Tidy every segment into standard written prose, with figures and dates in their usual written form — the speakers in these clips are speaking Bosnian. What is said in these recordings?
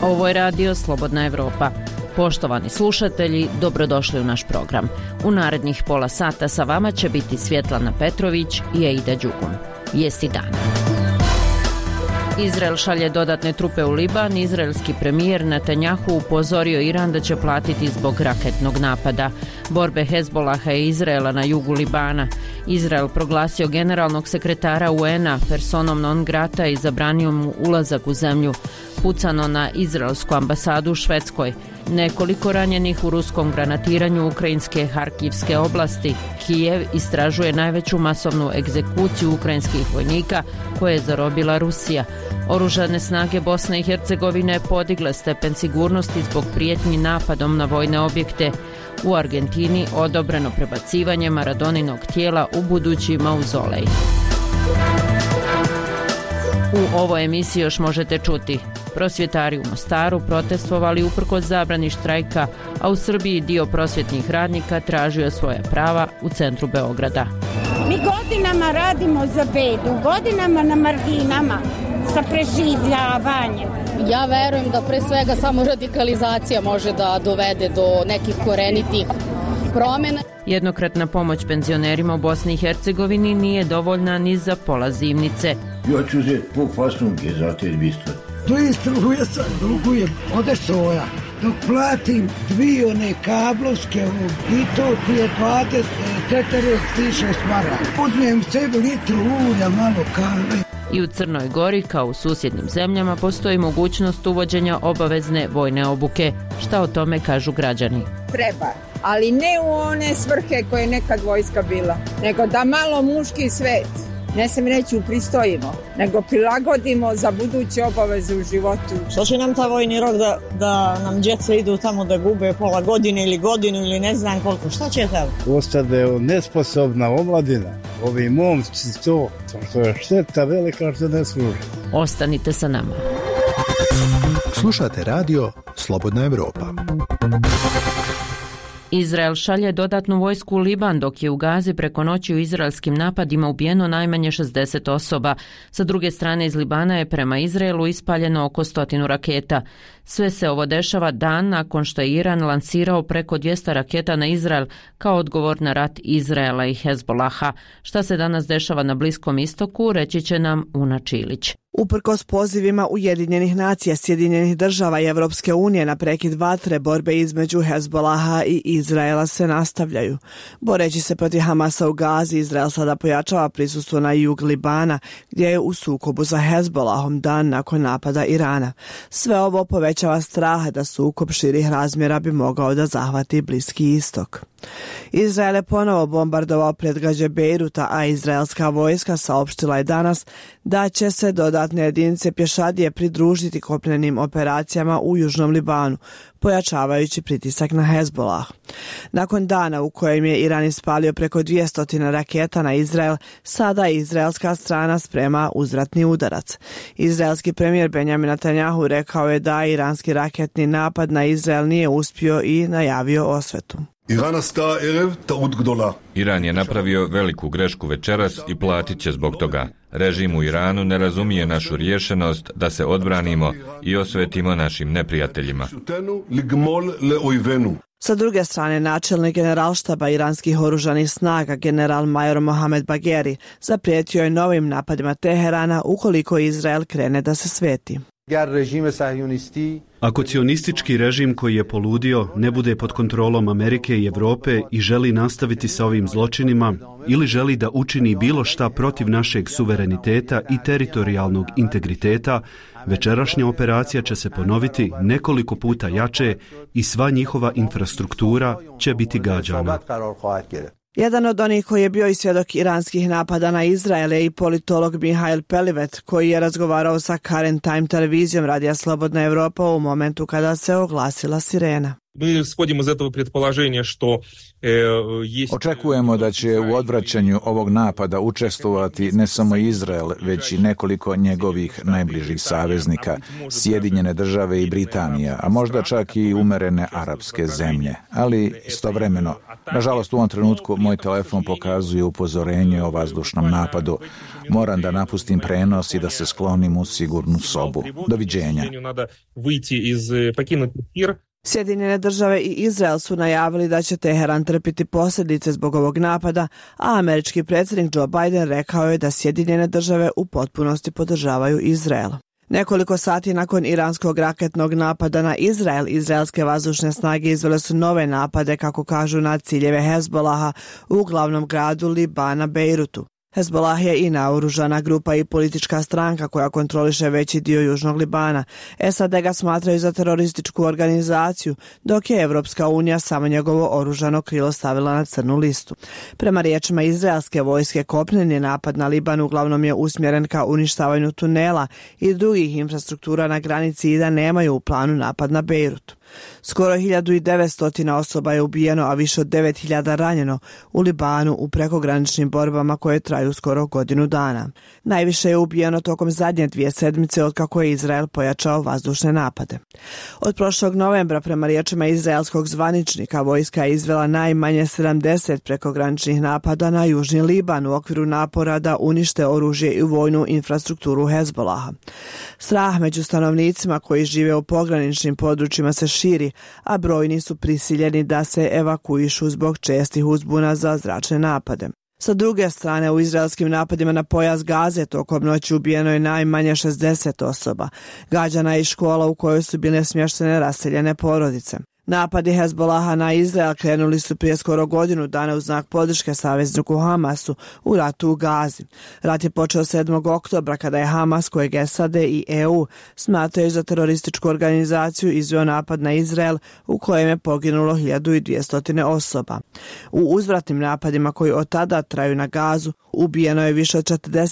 Ovo je radio Slobodna Evropa. Poštovani slušatelji, dobrodošli u naš program. U narednih pola sata sa vama će biti Svjetlana Petrović i Aida Đugun. Vijesti dana. Izrael šalje dodatne trupe u Liban. Izraelski premijer Netanjahu upozorio Iran da će platiti zbog raketnog napada. Borbe Hezbolaha i Izraela na jugu Libana. Izrael proglasio generalnog sekretara UN-a personom non grata i zabranio mu ulazak u zemlju. Pucano na izraelsku ambasadu u Švedskoj. Nekoliko ranjenih u ruskom granatiranju ukrajinske Harkivske oblasti. Kijev istražuje najveću masovnu egzekuciju ukrajinskih vojnika koje je zarobila Rusija. Oružane snage Bosne i Hercegovine podigle stepen sigurnosti zbog prijetnji napadom na vojne objekte. U Argentini odobreno prebacivanje Maradoninog tijela u budući mauzolej. U ovoj emisiji još možete čuti: prosvjetari u Mostaru protestovali uprkos zabrani štrajka, a u Srbiji dio prosvjetnih radnika tražio svoja prava u centru Beograda. Mi godinama radimo za bedu, godinama na marginama, sa preživljavanjem. Ja verujem da pre svega samo radikalizacija može da dovede do nekih korenitih promjena. Jednokratna pomoć penzionerima u Bosni i Hercegovini nije dovoljna ni za pola zimnice. Ja ću uzeti po faslunke za te 200. To je struje sad, dugujem, ode soja. Dok platim dvije one kablovske i to ti je 24.000 maraka. Uzmem sebi litru ulja, malo kave. I u Crnoj Gori, kao u susjednim zemljama, postoji mogućnost uvođenja obavezne vojne obuke. Šta o tome kažu građani? Treba, ali ne u one svrhe koje je nekad vojska bila, nego da malo muški svet, ne se mi reći upristojimo, nego prilagodimo za buduće obaveze u životu. Što će nam ta vojni rok da nam djeca idu tamo da gube pola godine ili godinu ili ne znam koliko, šta će tamo? Ostade nesposobna omladina, ovi momci to je šteta velika što ne služi. Ostanite sa nama. Slušate radio Slobodna Evropa. Izrael šalje dodatnu vojsku u Liban, dok je u Gazi preko noći u izraelskim napadima ubijeno najmanje 60 osoba. Sa druge strane, iz Libana je prema Izraelu ispaljeno oko 100 raketa. Sve se ovo dešava dan nakon što je Iran lansirao preko 200 raketa na Izrael kao odgovor na rat Izraela i Hezbolaha. Šta se danas dešava na Bliskom istoku, reći će nam Una Čilić. Uprkos pozivima Ujedinjenih nacija, Sjedinjenih država i Evropske unije na prekid vatre, borbe između Hezbolaha i Izraela se nastavljaju. Boreći se protiv Hamasa u Gazi, Izrael sada pojačava prisustvo na jug Libana, gdje je u sukobu sa Hezbolahom dan nakon napada Irana. Sve ovo povećava strah da sukob širih razmjera bi mogao da zahvati Bliski istok. Izrael je ponovo bombardovao predgrađe Bejruta, a izraelska vojska saopštila je danas da će se dodatne jedinice pješadije pridružiti kopnenim operacijama u južnom Libanu, pojačavajući pritisak na Hezbolah. Nakon dana u kojem je Iran ispalio preko 200 raketa na Izrael, sada izraelska strana sprema uzvratni udarac. Izraelski premijer Benjamin Netanjahu rekao je da iranski raketni napad na Izrael nije uspio i najavio osvetu. Iran je napravio veliku grešku večeras i platit će zbog toga. Režim u Iranu ne razumije našu rješenost da se odbranimo i osvetimo našim neprijateljima. Sa druge strane, načelnik generalštaba iranskih oružanih snaga, general major Mohamed Bagheri, zaprijetio je novim napadima Teherana ukoliko Izrael krene da se sveti. Ako cionistički režim koji je poludio ne bude pod kontrolom Amerike i Europe i želi nastaviti sa ovim zločinima ili želi da učini bilo šta protiv našeg suvereniteta i teritorijalnog integriteta, večerašnja operacija će se ponoviti nekoliko puta jače i sva njihova infrastruktura će biti gađana. Jedan od onih koji je bio i svjedok iranskih napada na Izrael je i politolog Mihail Pelivet, koji je razgovarao sa Current Time televizijom radija Slobodna Evropa u momentu kada se oglasila sirena. Očekujemo da će u odvraćanju ovog napada učestvovati ne samo Izrael, već i nekoliko njegovih najbližih saveznika, Sjedinjene države i Britanija, a možda čak i umerene arapske zemlje. Ali istovremeno, nažalost u ovom trenutku moj telefon pokazuje upozorenje o vazdušnom napadu. Moram da napustim prenos i da se sklonim u sigurnu sobu. Doviđenja. Sjedinjene države i Izrael su najavili da će Teheran trpiti posljedice zbog ovog napada, a američki predsjednik Joe Biden rekao je da Sjedinjene države u potpunosti podržavaju Izrael. Nekoliko sati nakon iranskog raketnog napada na Izrael, izraelske vazdušne snage izvele su nove napade, kako kažu, na ciljeve Hezbolaha u glavnom gradu Libana, Bejrutu. Hezbolah je i naoružana grupa i politička stranka koja kontroliše veći dio južnog Libana. SAD ga smatraju za terorističku organizaciju, dok je Evropska unija samo njegovo oružano krilo stavila na crnu listu. Prema riječima izraelske vojske, kopneni napad na Liban uglavnom je usmjeren ka uništavanju tunela i drugih infrastruktura na granici i da nemaju u planu napad na Bejrut. Skoro 1900 osoba je ubijeno, a više od 9000 ranjeno u Libanu u prekograničnim borbama koje traju skoro godinu dana. Najviše je ubijeno tokom zadnje 2 sedmice otkako je Izrael pojačao vazdušne napade. Od prošlog novembra, prema riječima izraelskog zvaničnika, vojska je izvela najmanje 70 prekograničnih napada na južni Liban u okviru napora da unište oružje i vojnu infrastrukturu Hezbolaha. Strah među stanovnicima koji žive u pograničnim područjima se širi, a brojni su prisiljeni da se evakuišu zbog čestih uzbuna za zračne napade. Sa druge strane, u izraelskim napadima na pojas Gaze tokom noći ubijeno je najmanje 60 osoba. Gađana je i škola u kojoj su bile smještene raseljene porodice. Napadi Hezbolaha na Izrael krenuli su prije skoro godinu dana u znak podrške savezniku Hamasu u ratu u Gazi. Rat je počeo 7. oktobra kada je Hamas, kojeg SAD i EU smatraju za terorističku organizaciju, izveo napad na Izrael u kojem je poginulo 1200 osoba. U uzvratnim napadima koji od tada traju na Gazu ubijeno je više od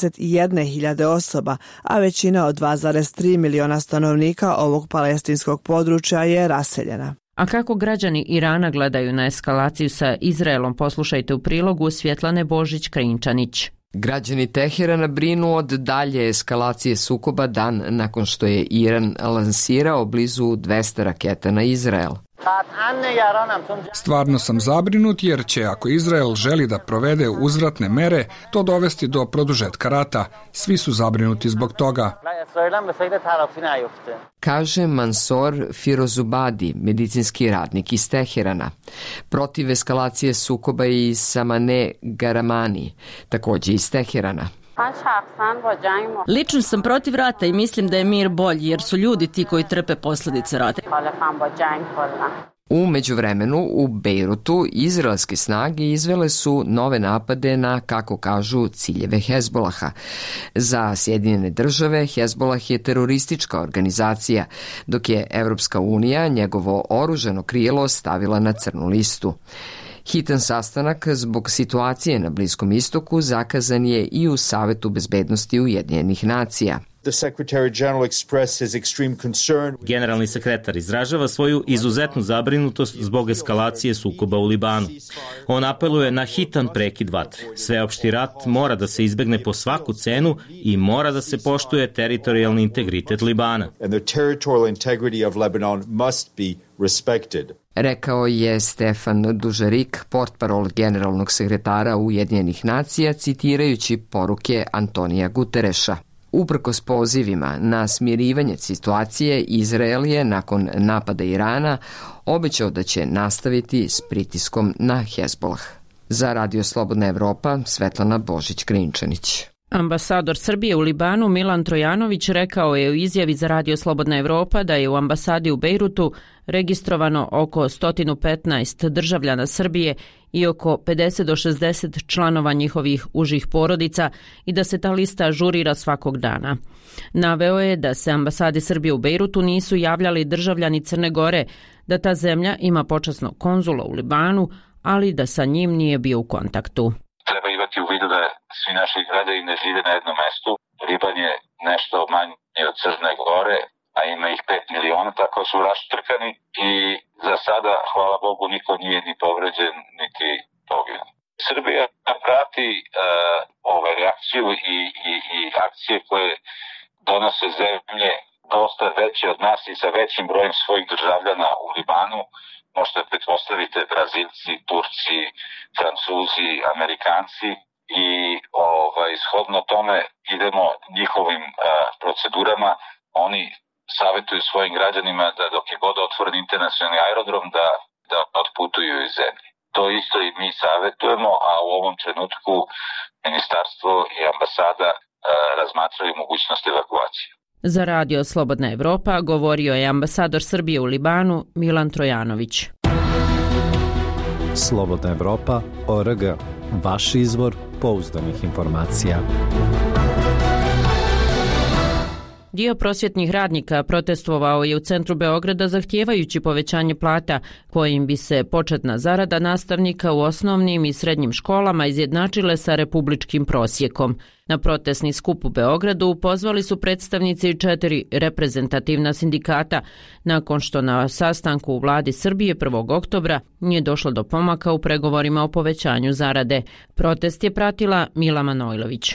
41.000 osoba, a većina od 2,3 miliona stanovnika ovog palestinskog područja je raseljena. A kako građani Irana gledaju na eskalaciju sa Izraelom, poslušajte u prilogu Svjetlane Božić-Krinčanić. Građani Teherana brinu od dalje eskalacije sukoba dan nakon što je Iran lansirao blizu 200 raketa na Izrael. Stvarno sam zabrinut jer će, ako Izrael želi da provede uzvratne mere, to dovesti do produžetka rata. Svi su zabrinuti zbog toga. Kaže Mansour Firozubadi, medicinski radnik iz Teherana. Protiv eskalacije sukoba i Samane Garamani, također iz Teherana. Lično sam protiv rata i mislim da je mir bolji jer su ljudi ti koji trpe posljedice rata. U međuvremenu u Bejrutu izraelske snage izvele su nove napade na, kako kažu, ciljeve Hezbolaha. Za Sjedinjene države Hezbolah je teroristička organizacija, dok je Evropska unija njegovo oružano krilo stavila na crnu listu. Hitan sastanak zbog situacije na Bliskom istoku zakazan je i u Savetu bezbednosti Ujedinjenih nacija. Generalni sekretar izražava svoju izuzetnu zabrinutost zbog eskalacije sukoba u Libanu. On apeluje na hitan prekid vatre. Sveopšti rat mora da se izbegne po svaku cenu i mora da se poštuje teritorijalni integritet Libana. Rekao je Stefan Dužarik, portparol generalnog sekretara Ujedinjenih nacija, citirajući poruke Antonija Gutereša. Uprkos pozivima na smirivanje situacije, Izrael je nakon napada Irana obećao da će nastaviti s pritiskom na Hezbolah. Za Radio Slobodna Evropa, Svetlana Božić-Krinčanić. Ambasador Srbije u Libanu Milan Trojanović rekao je u izjavi za Radio Slobodna Evropa da je u ambasadi u Bejrutu registrovano oko 115 državljana Srbije i oko 50 do 60 članova njihovih užih porodica i da se ta lista ažurira svakog dana. Naveo je da se ambasade Srbije u Bejrutu nisu javljali državljani Crne Gore, da ta zemlja ima počasnog konzula u Libanu, ali da sa njim nije bio u kontaktu. Treba imati u vidu da svi naši građani ne žive na jednom mestu. Liban je nešto manji od Crne Gore, a ima ih 5 miliona, tako su raštrkani i za sada, hvala Bogu, niko nije ni povređen, niti poginut. Srbija prati reakciju i akcije koje donose zemlje dosta veće od nas i sa većim brojem svojih državljana u Libanu. Možete pretpostaviti Brazilci, Turci, Francuzi, Amerikanci i shodno tome idemo njihovim procedurama. Oni savjetuju svojim građanima da dok je god otvoren internacionalni aerodrom da otputuju iz zemlje. To isto i mi savjetujemo, a u ovom trenutku ministarstvo i ambasada razmatraju mogućnost evakuacije. Za radio Slobodna Evropa govorio je ambasador Srbije u Libanu Milan Trojanović. Slobodna Evropa.org. Vaš izvor pouzdanih informacija. Dio prosvjetnih radnika protestovao je u centru Beograda zahtijevajući povećanje plata kojim bi se početna zarada nastavnika u osnovnim i srednjim školama izjednačile sa republičkim prosjekom. Na protestni skup u Beogradu pozvali su predstavnici 4 reprezentativna sindikata nakon što na sastanku u vladi Srbije 1. oktobra nije došlo do pomaka u pregovorima o povećanju zarade. Protest je pratila Mila Manojlović.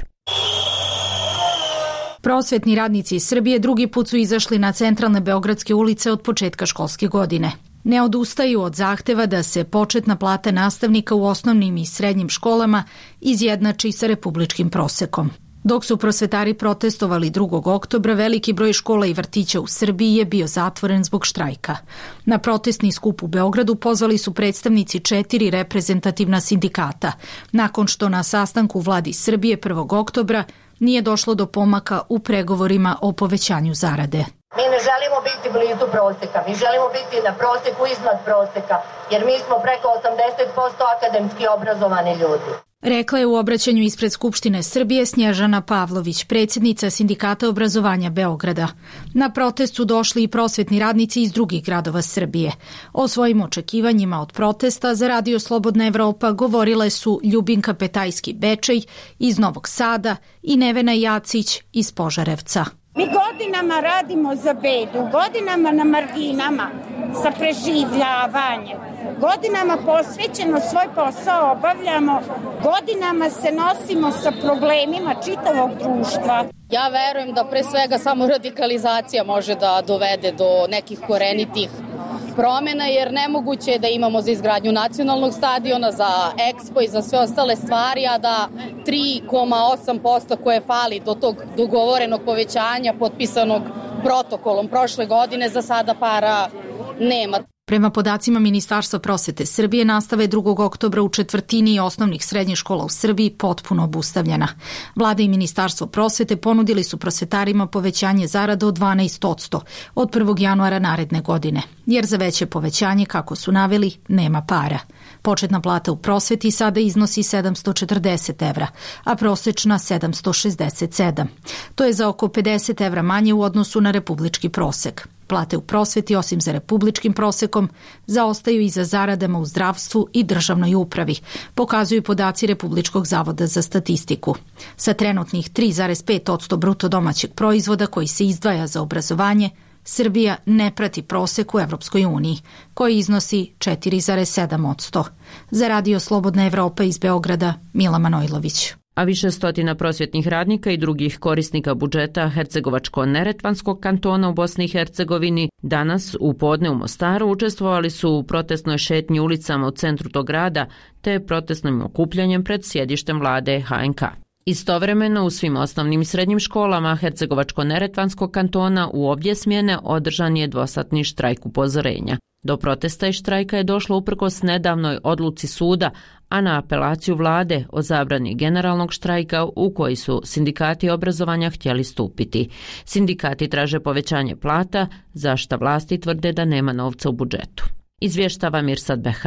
Prosvetni radnici iz Srbije drugi put su izašli na centralne beogradske ulice od početka školske godine. Ne odustaju od zahteva da se početna plata nastavnika u osnovnim i srednjim školama izjednači sa republičkim prosekom. Dok su prosvetari protestovali 2. oktobra, veliki broj škola i vrtića u Srbiji je bio zatvoren zbog štrajka. Na protestni skup u Beogradu pozvali su predstavnici 4 reprezentativna sindikata, nakon što na sastanku u vladi Srbije 1. oktobra nije došlo do pomaka u pregovorima o povećanju zarade. Mi ne želimo biti blizu proseka, mi želimo biti na proseku iznad proseka, jer mi smo preko 80% akademski obrazovani ljudi. Rekla je u obraćanju ispred Skupštine Srbije Snježana Pavlović, predsjednica Sindikata obrazovanja Beograda. Na protest su došli i prosvetni radnici iz drugih gradova Srbije. O svojim očekivanjima od protesta za radio Slobodna Evropa govorile su Ljubinka Petajski-Bečej iz Novog Sada i Nevena Jacić iz Požarevca. Mi godinama radimo za bedu, godinama na marginama, sa preživljavanjem. Godinama posvećeno svoj posao obavljamo, godinama se nosimo sa problemima čitavog društva. Ja verujem da pre svega samo radikalizacija može da dovede do nekih korenitih promjena, jer nemoguće je da imamo za izgradnju nacionalnog stadiona, za Expo i za sve ostale stvari, a da 3,8% koje fali do tog dogovorenog povećanja potpisanog protokolom prošle godine za sada para nema. Prema podacima Ministarstva prosvete Srbije, nastava je 2. oktobra u četvrtini osnovnih srednjih škola u Srbiji potpuno obustavljena. Vlada i Ministarstvo prosvete ponudili su prosvetarima povećanje zarada od 12% od 1. januara naredne godine, jer za veće povećanje, kako su naveli, nema para. Početna plata u prosveti sada iznosi 740 evra, a prosečna 767. To je za oko 50 evra manje u odnosu na republički prosek. Plate u prosveti, osim za republičkim prosekom, zaostaju i za zaradama u zdravstvu i državnoj upravi, pokazuju podaci Republičkog zavoda za statistiku. Sa trenutnih 3,5% bruto domaćeg proizvoda koji se izdvaja za obrazovanje, Srbija ne prati prosek u Evropskoj uniji, koji iznosi 4,7%. Za radio Slobodna Evropa iz Beograda, Mila Manojlović. A više stotina prosvjetnih radnika i drugih korisnika budžeta Hercegovačko-Neretvanskog kantona u Bosni i Hercegovini danas u podne u Mostaru učestvovali su u protestnoj šetnji ulicama u centru tog grada te protestnim okupljanjem pred sjedištem vlade HNK. Istovremeno u svim osnovnim i srednjim školama Hercegovačko-Neretvanskog kantona u obje smjene održan je dvosatni štrajk upozorenja. Do protesta i štrajka je došlo uprkos nedavnoj odluci suda, a na apelaciju vlade o zabrani generalnog štrajka u koji su sindikati obrazovanja htjeli stupiti. Sindikati traže povećanje plata, za šta vlasti tvrde da nema novca u budžetu. Izvještava Mirsad Behram.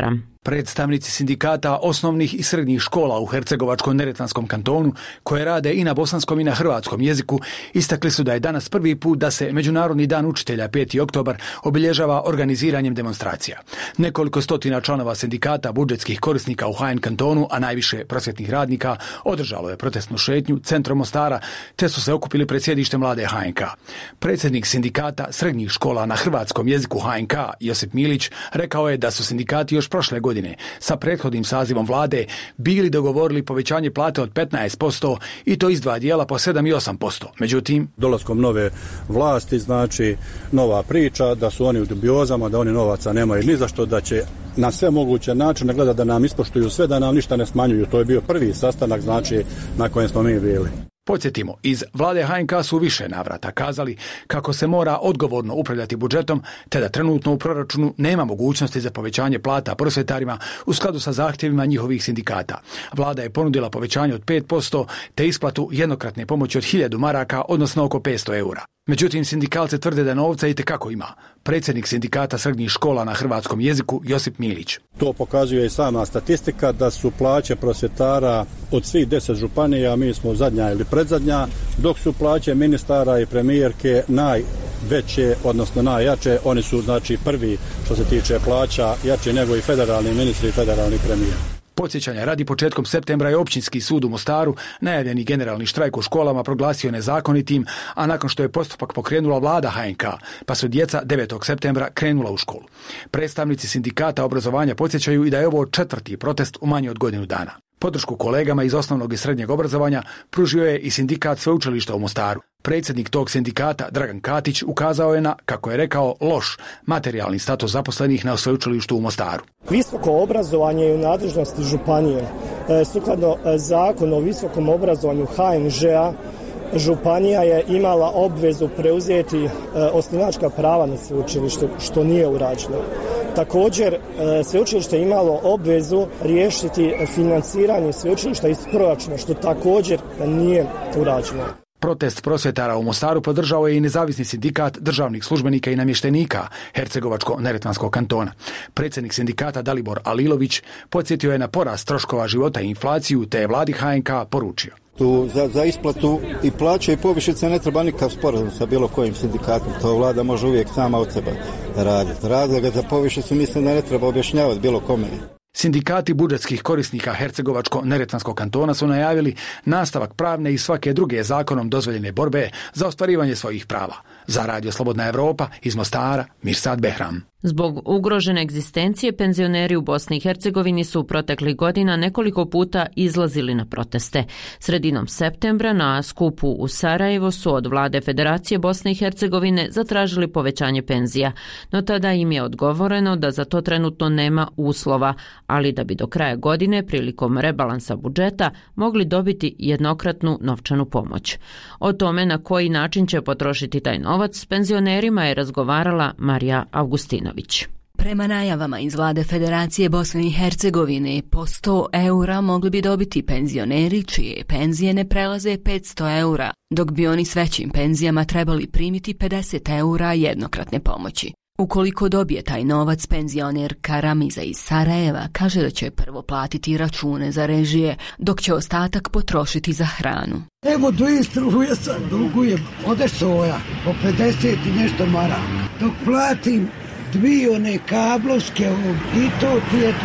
Predstavnici sindikata osnovnih i srednjih škola u Hercegovačko-neretvanskom kantonu, koje rade i na bosanskom i na hrvatskom jeziku, istakli su da je danas prvi put da se Međunarodni dan učitelja 5. oktobar obilježava organiziranjem demonstracija. Nekoliko stotina članova sindikata budžetskih korisnika u HN kantonu, a najviše prosvjetnih radnika, održalo je protestnu šetnju centrom Mostara, te su se okupili pred sjedištem vlade HNK. Predsjednik sindikata srednjih škola na hrvatskom jeziku HNK, Josip Milić, rekao je da su sindikati još prošle godine sa prethodnim sazivom vlade bili dogovorili povećanje plate od 15% i to iz dva dijela po 7 i 8%. Međutim, dolaskom nove vlasti znači nova priča da su oni u dubiozama, da oni novaca nemaju ni za što, da će na sve moguće načine gleda da nam ispoštuju sve, da nam ništa ne smanjuju. To je bio prvi sastanak znači na kojem smo mi bili. Podsjetimo, iz vlade HNK su u više navrata kazali kako se mora odgovorno upravljati budžetom, te da trenutno u proračunu nema mogućnosti za povećanje plata prosvjetarima u skladu sa zahtjevima njihovih sindikata. Vlada je ponudila povećanje od 5% te isplatu jednokratne pomoći od 1000 maraka, odnosno oko 500 eura. Međutim, sindikalci tvrde da novca itekako ima. Predsjednik sindikata srednjih škola na hrvatskom jeziku Josip Milić. To pokazuje i sama statistika da su plaće prosvjetara od svih 10 županija, mi smo zadnja ili predzadnja, dok su plaće ministara i premijerke najveće, odnosno najjače. Oni su znači prvi što se tiče plaća, jači nego i federalni ministri i federalni premijer. Podsjećanja radi, početkom septembra je Općinski sud u Mostaru najavljeni generalni štrajk u školama proglasio nezakonitim, a nakon što je postupak pokrenula vlada HNK, pa su djeca 9. septembra krenula u školu. Predstavnici sindikata obrazovanja podsjećaju i da je ovo 4. protest u manje od godinu dana. Podršku kolegama iz osnovnog i srednjeg obrazovanja pružio je i sindikat sveučilišta u Mostaru. Predsjednik tog sindikata, Dragan Katić, ukazao je na, kako je rekao, loš materijalni status zaposlenih na sveučilištu u Mostaru. Visoko obrazovanje je u nadležnosti županije. Sukladno zakonu o visokom obrazovanju HNŽ-a, županija je imala obvezu preuzeti osnivačka prava na sveučilištu, što nije urađeno. Također, sveučilište je imalo obvezu riješiti financiranje sveučilišta iz proračuna, što također nije urađeno. Protest prosvjetara u Mostaru podržao je i nezavisni sindikat državnih službenika i namještenika Hercegovačko-neretvanskog kantona. Predsjednik sindikata Dalibor Alilović podsjetio je na porast troškova života i inflaciju, te je vladi HNK poručio. Tu za isplatu i plaće i povišice ne treba nikakav sporazum sa bilo kojim sindikatom. To vlada može uvijek sama od sebe raditi. Razloga za povišicu mislim da ne treba objašnjavati bilo kome. Sindikati budžetskih korisnika Hercegovačko-neretvanskog kantona su najavili nastavak pravne i svake druge zakonom dozvoljene borbe za ostvarivanje svojih prava. Za Radio Slobodna Evropa iz Mostara, Mirsad Behram. Zbog ugrožene egzistencije penzioneri u Bosni i Hercegovini su proteklih godina nekoliko puta izlazili na proteste. Sredinom septembra na skupu u Sarajevo su od vlade Federacije Bosne i Hercegovine zatražili povećanje penzija, no tada im je odgovoreno da za to trenutno nema uslova, ali da bi do kraja godine prilikom rebalansa budžeta mogli dobiti jednokratnu novčanu pomoć. O tome na koji način će potrošiti taj novac s penzionerima je razgovarala Marija Augustinović. Prema najavama iz vlade Federacije Bosne i Hercegovine, po 100 eura mogli bi dobiti penzioneri čije penzije ne prelaze 500 eura, dok bi oni s većim penzijama trebali primiti 50 eura jednokratne pomoći. Ukoliko dobije taj novac, penzionerka Ramiza iz Sarajeva kaže da će prvo platiti račune za režije, dok će ostatak potrošiti za hranu. Evo 2 struje sad dugujem, ode soja, po 50 i nešto maraka. Dok platim 2 one kablovske i to ti je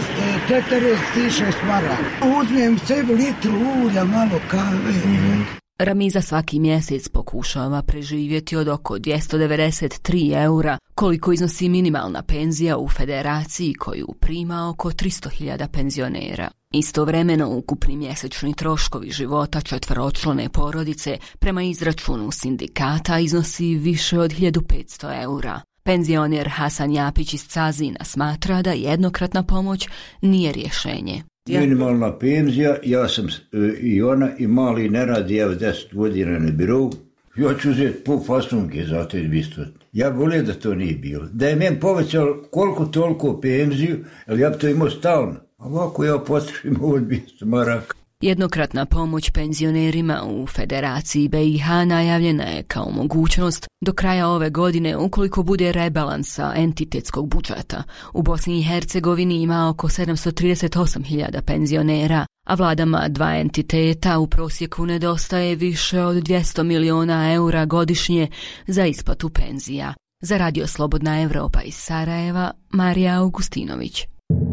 46 maraka. Uzmem sebi litru ulja, malo kave. Ramiza svaki mjesec pokušava preživjeti od oko 293 eura, koliko iznosi minimalna penzija u federaciji koju prima oko 300.000 penzionera. Istovremeno ukupni mjesečni troškovi života četveročlane porodice prema izračunu sindikata iznosi više od 1500 eura. Penzioner Hasan Japić iz Cazina smatra da jednokratna pomoć nije rješenje. Minimalna penzija, ja sam i ona i mali ne radi, ja 10 godina na birovu. Ja ću uzeti po fasunke za te 200. Ja volio da to nije bilo. Da je meni povećalo koliko toliko penziju, ali ja bi to imao stalno. Ovako ja potrošim ovo 200 maraka. Jednokratna pomoć penzionerima u Federaciji BiH najavljena je kao mogućnost do kraja ove godine ukoliko bude rebalansa entitetskog budžeta. U Bosni i Hercegovini ima oko 738.000 penzionera, a vladama dva entiteta u prosjeku nedostaje više od 200 miliona eura godišnje za isplatu penzija. Za Radio Slobodna Evropa iz Sarajeva, Marija Augustinović.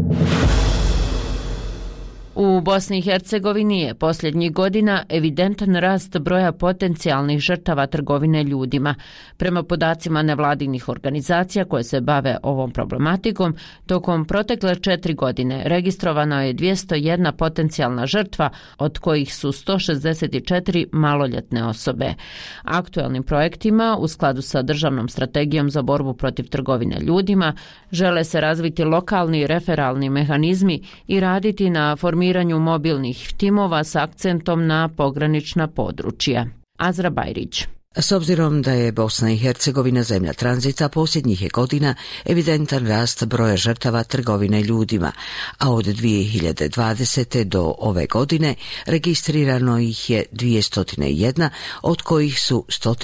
U Bosni i Hercegovini je posljednjih godina evidentan rast broja potencijalnih žrtava trgovine ljudima. Prema podacima nevladinih organizacija koje se bave ovom problematikom, tokom protekle 4 godine registrovano je 201 potencijalna žrtva, od kojih su 164 maloljetne osobe. Aktuelnim projektima, u skladu sa državnom strategijom za borbu protiv trgovine ljudima, žele se razviti lokalni referalni mehanizmi i raditi na formiranju mobilnih timova s akcentom na pogranična područja. Azra Bajrić. S obzirom da je Bosna i Hercegovina zemlja tranzita, posljednjih je godina evidentan rast broja žrtava trgovine ljudima, a od 2020. do ove godine registrirano ih je 201, od kojih su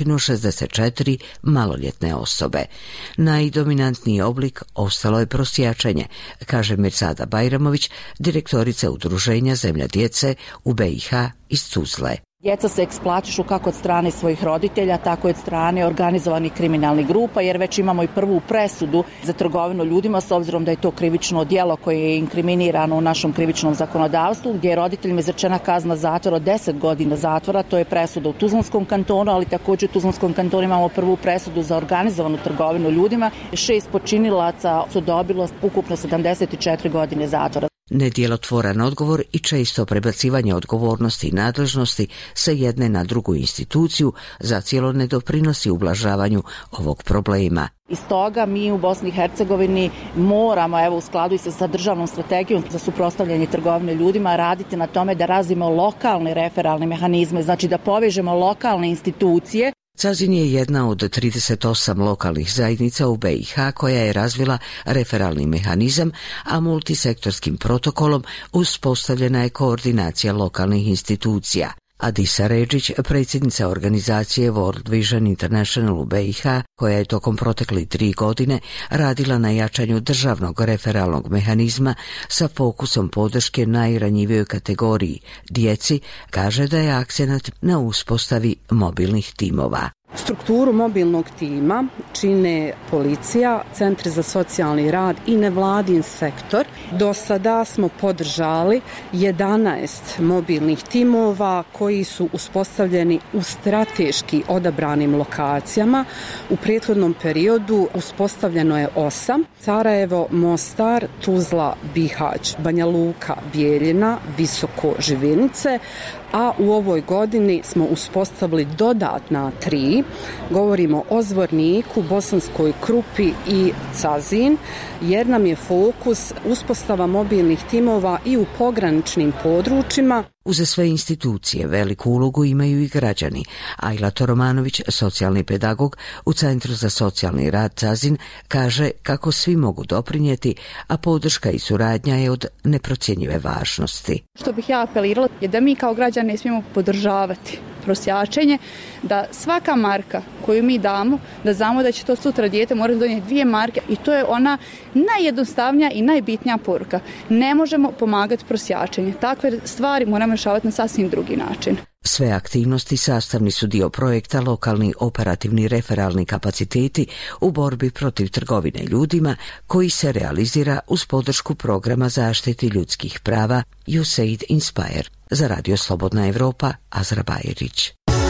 164 maloljetne osobe. Najdominantniji oblik ostalo je prosjačenje, kaže Mirsada Bajramović, direktorica udruženja Zemlja djece u BiH iz Tuzle. Djeca se eksploatišu kako od strane svojih roditelja, tako i od strane organizovanih kriminalnih grupa, jer već imamo i prvu presudu za trgovinu ljudima, s obzirom da je to krivično djelo koje je inkriminirano u našem krivičnom zakonodavstvu, gdje je roditeljima izrečena kazna zatvora od 10 godina zatvora. To je presuda u Tuzlanskom kantonu, ali također u Tuzlanskom kantonu imamo prvu presudu za organizovanu trgovinu ljudima. 6 počinilaca su dobilo ukupno 74 godine zatvora. Nedjelotvoran odgovor i često prebacivanje odgovornosti i nadležnosti sa jedne na drugu instituciju zacijelo ne doprinosi ublažavanju ovog problema. Iz toga mi u Bosni i Hercegovini moramo, u skladu i sa državnom strategijom za suprotstavljanje trgovine ljudima, raditi na tome da razvijemo lokalne referalne mehanizme, znači da povežemo lokalne institucije. Cazin je jedna od 38 lokalnih zajednica u BiH koja je razvila referalni mehanizam, a multisektorskim protokolom uspostavljena je koordinacija lokalnih institucija. Adisa Redžić, predsjednica organizacije World Vision International u BiH, koja je tokom proteklih 3 godine radila na jačanju državnog referalnog mehanizma sa fokusom podrške najranjivijoj kategoriji, djeci, kaže da je akcenat na uspostavi mobilnih timova. Strukturu mobilnog tima čine policija, centri za socijalni rad i nevladin sektor. Do sada smo podržali 11 mobilnih timova koji su uspostavljeni u strateški odabranim lokacijama. U prethodnom periodu uspostavljeno je 8. Sarajevo, Mostar, Tuzla, Bihać, Banja Luka, Bijeljina, Visoko, Živinice, a u ovoj godini smo uspostavili dodatna 3. Govorimo o Zvorniku, Bosanskoj Krupi i Cazin, jer nam je fokus uspostava mobilnih timova i u pograničnim područjima. Uza sve institucije veliku ulogu imaju i građani. Ajla Toromanović, socijalni pedagog u Centru za socijalni rad Cazin, kaže kako svi mogu doprinijeti, a podrška i suradnja je od neprocjenjive važnosti. Što bih ja apelirala je da mi kao građani ne smijemo podržavati prosjačenje, da svaka marka koju mi damo, da znamo da će to sutra dijete morati donijeti 2 marke i to je ona najjednostavnija i najbitnija poruka. Ne možemo pomagati prosjačenje. Takve stvari moramo rješavati na sasvim drugi način. Sve aktivnosti sastavni su dio projekta Lokalni operativni referalni kapaciteti u borbi protiv trgovine ljudima, koji se realizira uz podršku programa zaštiti ljudskih prava USAID Inspire. Za Radio Slobodna Evropa, Azra Bajerić.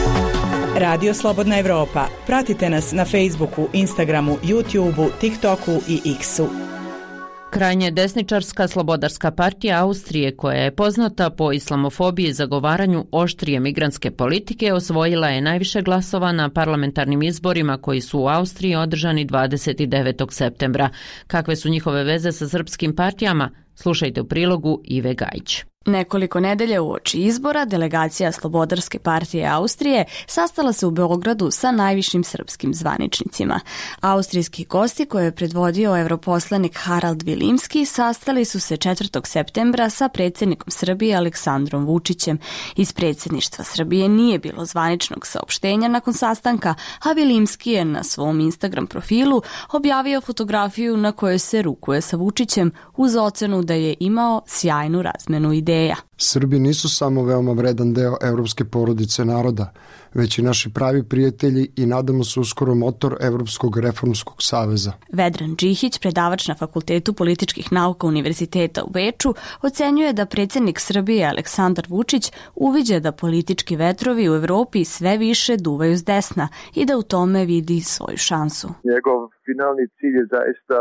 Radio Slobodna Evropa. Pratite nas na Facebooku, Instagramu, YouTubeu, TikToku i X-u. Krajnje desničarska Slobodarska partija Austrije, koja je poznata po islamofobiji i zagovaranju oštrije migrantske politike, osvojila je najviše glasova na parlamentarnim izborima koji su u Austriji održani 29. septembra. Kakve su njihove veze sa srpskim partijama? Slušajte u prilogu Ive Gajić. Nekoliko nedelja uoči izbora delegacija Slobodarske partije Austrije sastala se u Beogradu sa najvišim srpskim zvaničnicima. Austrijski gosti koje je predvodio europoslanik Harald Vilimski sastali su se 4. septembra sa predsjednikom Srbije Aleksandrom Vučićem. Iz predsjedništva Srbije nije bilo zvaničnog saopštenja nakon sastanka, a Vilimski je na svom Instagram profilu objavio fotografiju na kojoj se rukuje sa Vučićem uz ocenu da je imao sjajnu razmenu ideja. Srbi nisu samo veoma vredan deo evropske porodice naroda, već i naši pravi prijatelji i nadamo se uskoro motor Evropskog reformskog saveza. Vedran Džihić, predavač na Fakultetu političkih nauka Univerziteta u Beču, ocenjuje da predsjednik Srbije Aleksandar Vučić uviđa da politički vetrovi u Evropi sve više duvaju s desna i da u tome vidi svoju šansu. Njegov finalni cilj je zaista,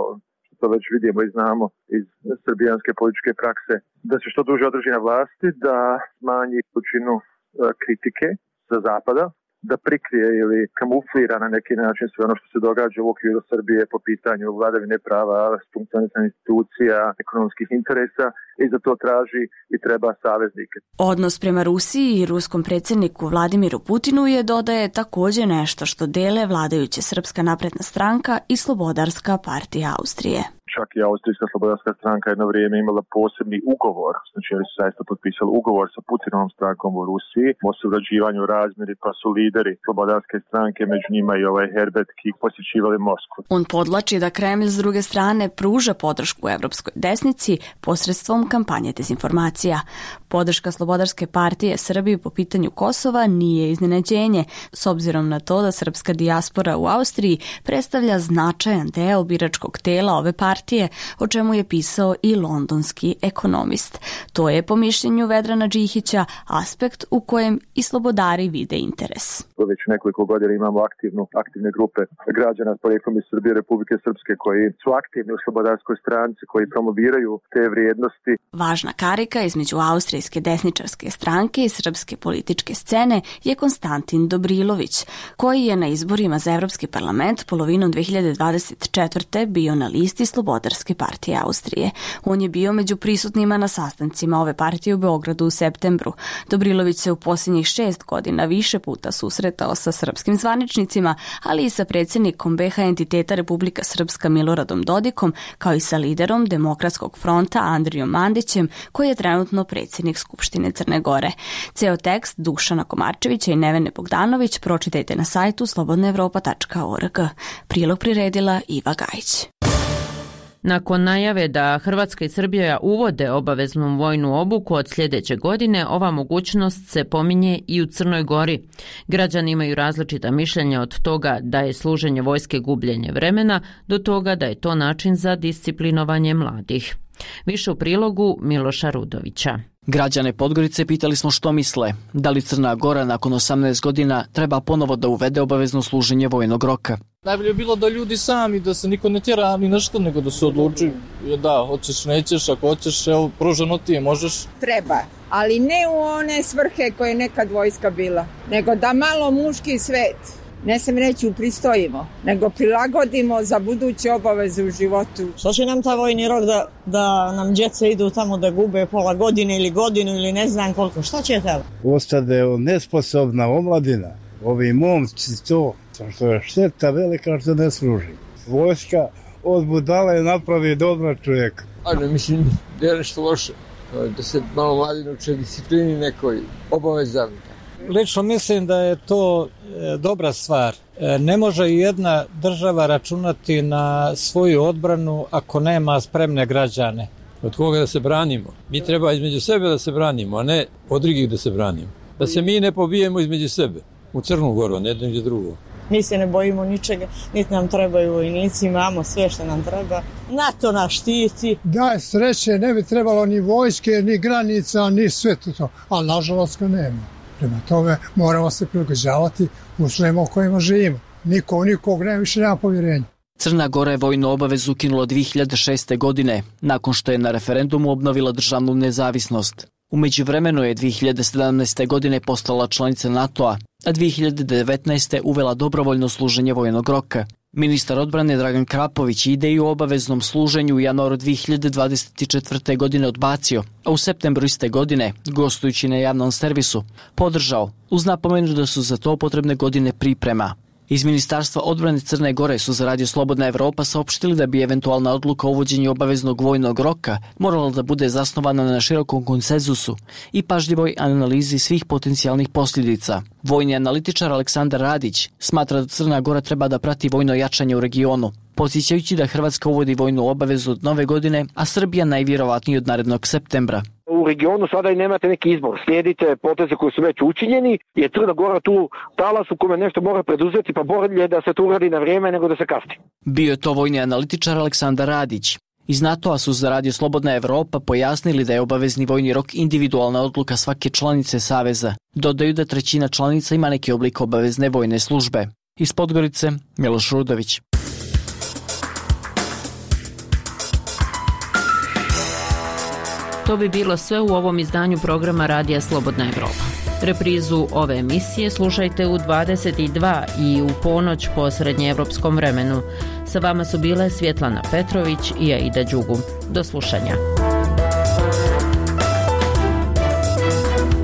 to već vidimo i znamo iz srbijanske političke prakse, da se što duže održi na vlasti, da smanji količinu kritike sa zapada, da prikrije ili kamuflira na neki način sve ono što se događa u okviru Srbije po pitanju vladavine prava, funkcionisanja institucija, ekonomskih interesa i za to traži i treba saveznike. Odnos prema Rusiji i ruskom predsjedniku Vladimiru Putinu je, dodaje, također nešto što dele vladajuća Srpska napredna stranka i Slobodarska partija Austrije. Čak i Austrijska slobodarska stranka jedno vrijeme imala posebni ugovor, znači oni su zaista potpisali ugovor sa Putinovom strankom u Rusiji o surađivanju razmjeri, pa su lideri slobodarske stranke, među njima i Herbert Kik, posjećivali Moskvu. On podlači da Kremlj s druge strane pruža podršku evropskoj desnici posredstvom kampanje dezinformacija. Podrška Slobodarske partije Srbiji po pitanju Kosova nije iznenađenje, s obzirom na to da srpska dijaspora u Austriji predstavlja značajan deo biračkog tela ove partije, o čemu je pisao i londonski ekonomist. To je, po mišljenju Vedrana Džihića, aspekt u kojem i slobodari vide interes. Već nekoliko godina imamo aktivne grupe građana s porijeklom iz Srbije, Republike Srpske, koji su aktivni u slobodarskoj stranci, koji promoviraju te vrijednosti. Važna karika između austrijske desničarske stranke i srpske političke scene je Konstantin Dobrilović, koji je na izborima za Evropski parlament polovinom 2024. bio na listi Slobodarske partije Austrije. On je bio među prisutnima na sastancima ove partije u Beogradu u septembru. Dobrilović se u posljednjih 6 godina više puta susretao sa srpskim zvaničnicima, ali i sa predsjednikom BiH entiteta Republika Srpska Miloradom Dodikom, kao i sa liderom Demokratskog fronta Andrijom Mandićem, koji je trenutno predsjednik Skupštine Crne Gore. Ceo tekst Dušana Komarčevića i Nevene Bogdanović pročitajte na sajtu slobodnaevropa.org. Prilog priredila Iva Gajić. Nakon najave da Hrvatska i Srbija uvode obaveznu vojnu obuku od sljedeće godine, ova mogućnost se pominje i u Crnoj Gori. Građani imaju različita mišljenja od toga da je služenje vojske gubljenje vremena do toga da je to način za disciplinovanje mladih. Više u prilogu Miloša Rudovića. Građane Podgorice pitali smo što misle. Da li Crna Gora nakon 18 godina treba ponovo da uvede obavezno služenje vojnog roka? Najbolje je bilo da ljudi sami, da se niko ne tjera ni nešto, nego da se odluči da hoćeš, nećeš, ako hoćeš, evo, pruženo ti je, možeš. Treba, ali ne u one svrhe koje je nekad vojska bila, nego da malo muški svet, ne sam reći upristojimo, nego prilagodimo za buduće obaveze u životu. Što će nam ta vojni rok da nam djeca idu tamo da gube pola godine ili godinu ili ne znam koliko, šta će tamo? Ostade nesposobna omladina, ovi momci to, što je šteta velika što ne služi. Vojska od budale napravi dobra čovjeka. Ali mislim da je nešto loše, da se malo mladi nauče disciplini nekoj obavezavni. Lično mislim da je to dobra stvar. Ne može jedna država računati na svoju odbranu ako nema spremne građane. Od koga da se branimo? Mi treba između sebe da se branimo, a ne od drugih da se branimo. Da se mi ne pobijemo između sebe. U Crnu Goru, ne jedno gdje drugo. Mi se ne bojimo ničega, niti nam trebaju vojnici, imamo sve što nam treba. NATO nas štiti. Da, sreće, ne bi trebalo ni vojske, ni granica, ni sve to. Ali nažalost ga nema. Prema tome moramo se prilagođavati uslovima u kojima živimo. Nikog više nema povjerenja. Crna Gora je vojnu obavezu ukinula 2006. godine, nakon što je na referendumu obnovila državnu nezavisnost. U međuvremenu je 2017. godine postala članica NATO-a, a 2019. uvela dobrovoljno služenje vojnog roka. Ministar odbrane Dragan Krapović ideju o obaveznom služenju u januaru 2024. godine odbacio, a u septembru iste godine, gostujući na javnom servisu, podržao, uz napomenu da su za to potrebne godine priprema. Iz Ministarstva odbrane Crne Gore su za Radio Slobodna Evropa saopštili da bi eventualna odluka o uvođenju obaveznog vojnog roka morala da bude zasnovana na širokom konsenzusu i pažljivoj analizi svih potencijalnih posljedica. Vojni analitičar Aleksandar Radić smatra da Crna Gora treba da prati vojno jačanje u regionu, podsjećajući da Hrvatska uvodi vojnu obavezu od nove godine, a Srbija najvjerovatnije od narednog septembra. U regionu sada i nemate neki izbor. Slijedite poteze koji su već učinjeni, je Crna Gora tu talas u kome nešto mora preduzeti, pa bolje da se to uradi na vrijeme nego da se kasni. Bio je to vojni analitičar Aleksandar Radić. Iz NATO-a su za Radio Slobodna Evropa pojasnili da je obavezni vojni rok individualna odluka svake članice Saveza. Dodaju da 1/3 članica ima neki oblik obavezne vojne službe. Iz Podgorice, Miloš Rudović. To bi bilo sve u ovom izdanju programa Radija Slobodna Evropa. Reprizu ove emisije slušajte u 22 i u ponoć po srednjeevropskom vremenu. Sa vama su bile Svjetlana Petrović i Aida Đugum. Do slušanja.